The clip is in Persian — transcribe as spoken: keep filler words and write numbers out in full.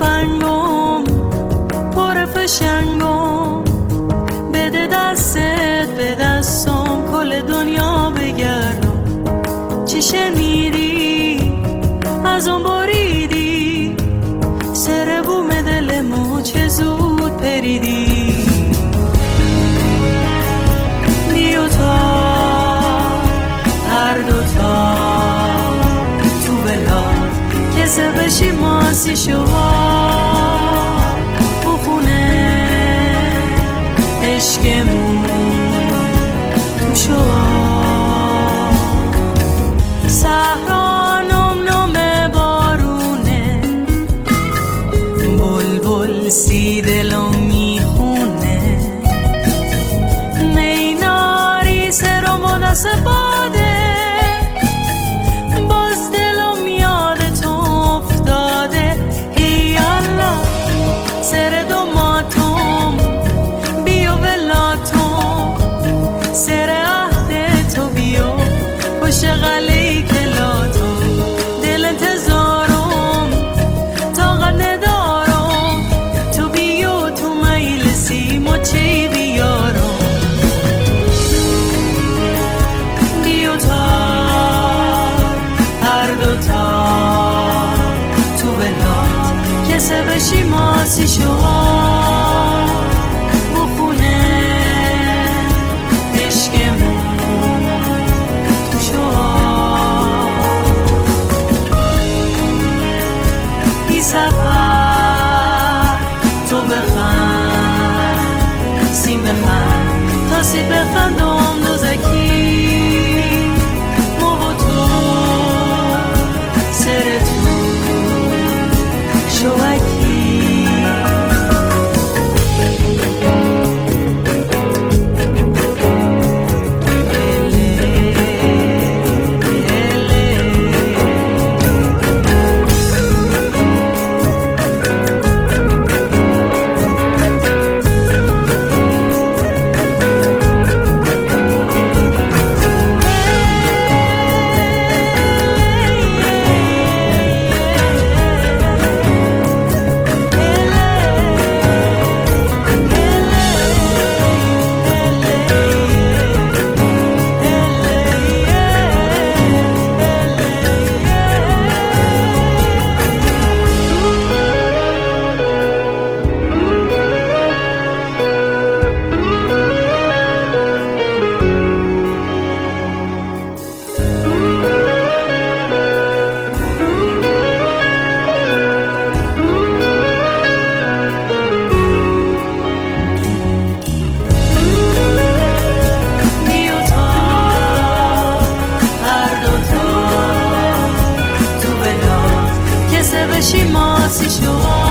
تفنگم پر فشنگم، بده دستت به دستم کل دنیا بگردم. چی شنیدی از اون بریدی سر بوم دلمو چه زود پریدی. بیا تا هر دوتا تو بلاد کسه بشی ماسی شوا بخونه عشقمون تو شوا. صحرا نم نم بارونه، بلبل سی دلم میخونه، میناری سرم و دست باده، باز دلم یادت افتاده. ای الله سر دو ماتم بیا ولاتم، سر عهد تو بیا پشت قلعه کلاتم. دل انتظارم طاقت ندارم، تو بیا تو مجلسی مچی بیارم. بیا تا هر دوتا تو بلاد کسه بشی ماسی شوا بخونه عشقمون تو شوا. بی سفر تو بخند سیم بخند تا سید بخندم دوزکی مو و تو سر تو شوکی. بشی ماسی شو